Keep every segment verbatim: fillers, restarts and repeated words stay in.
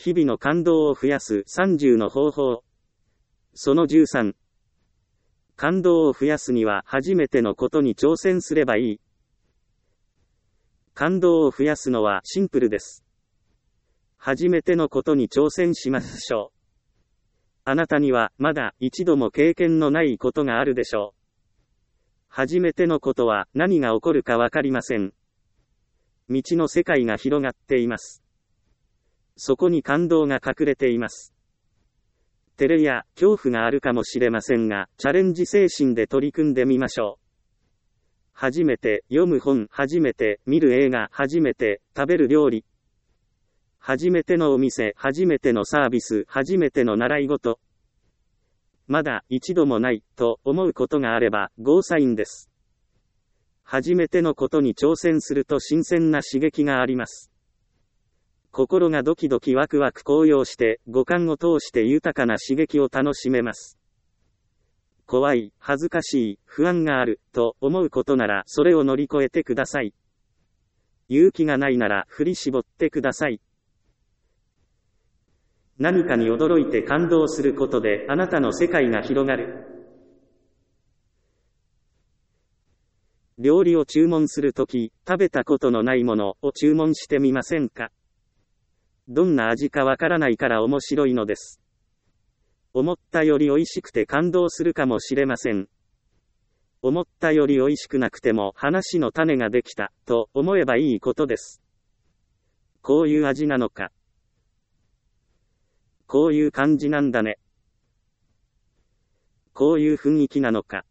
日々の感動を増やすさんじゅうの方法。そのじゅうさん。感動を増やすには初めてのことに挑戦すればいい。感動を増やすのはシンプルです。初めてのことに挑戦しましょう。あなたにはまだ一度も経験のないことがあるでしょう。初めてのことは何が起こるかわかりません。未知の世界が広がっています。そこに感動が隠れています。照れや恐怖があるかもしれませんが、チャレンジ精神で取り組んでみましょう。初めて読む本、初めて見る映画、初めて食べる料理。初めてのお店、初めてのサービス、初めての習い事。まだ一度もないと思うことがあれば、ゴーサインです。初めてのことに挑戦すると新鮮な刺激があります。心がドキドキワクワク高揚して、五感を通して豊かな刺激を楽しめます。怖い、恥ずかしい、不安がある、と思うことならそれを乗り越えてください。勇気がないなら振り絞ってください。何かに驚いて感動することであなたの世界が広がる。料理を注文するとき、食べたことのないものを注文してみませんか？どんな味かわからないから面白いのです。思ったより美味しくて感動するかもしれません。思ったより美味しくなくても話の種ができた、と思えばいいことです。こういう味なのか。こういう感じなんだね。こういう雰囲気なのか。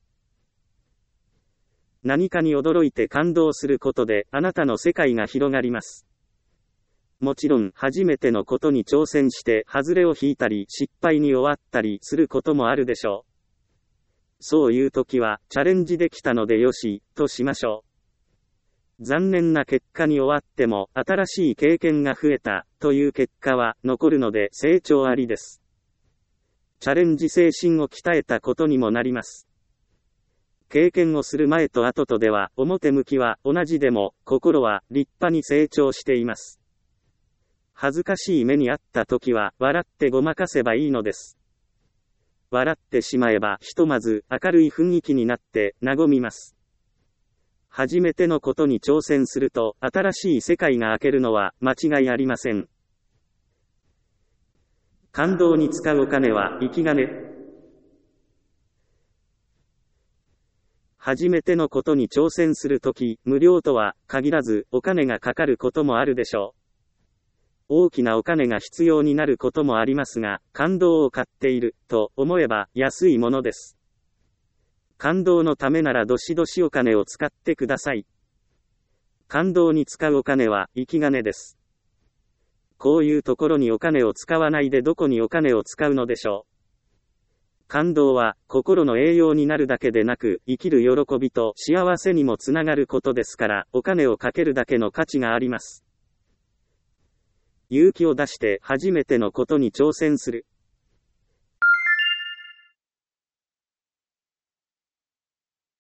何かに驚いて感動することであなたの世界が広がります。もちろん初めてのことに挑戦して外れを引いたり失敗に終わったりすることもあるでしょう。そういう時はチャレンジできたのでよし、としましょう。残念な結果に終わっても新しい経験が増えたという結果は残るので成長ありです。チャレンジ精神を鍛えたことにもなります。経験をする前と後とでは表向きは同じでも心は立派に成長しています。恥ずかしい目にあった時は笑ってごまかせばいいのです。笑ってしまえばひとまず明るい雰囲気になって和みます。初めてのことに挑戦すると新しい世界が開けるのは間違いありません。感動に使うお金は生き金。初めてのことに挑戦するとき、無料とは限らずお金がかかることもあるでしょう。大きなお金が必要になることもありますが、感動を買っていると思えば安いものです。感動のためならどしどしお金を使ってください。感動に使うお金は生き金です。こういうところにお金を使わないでどこにお金を使うのでしょう。感動は心の栄養になるだけでなく、生きる喜びと幸せにもつながることですから、お金をかけるだけの価値があります。勇気を出して初めてのことに挑戦する。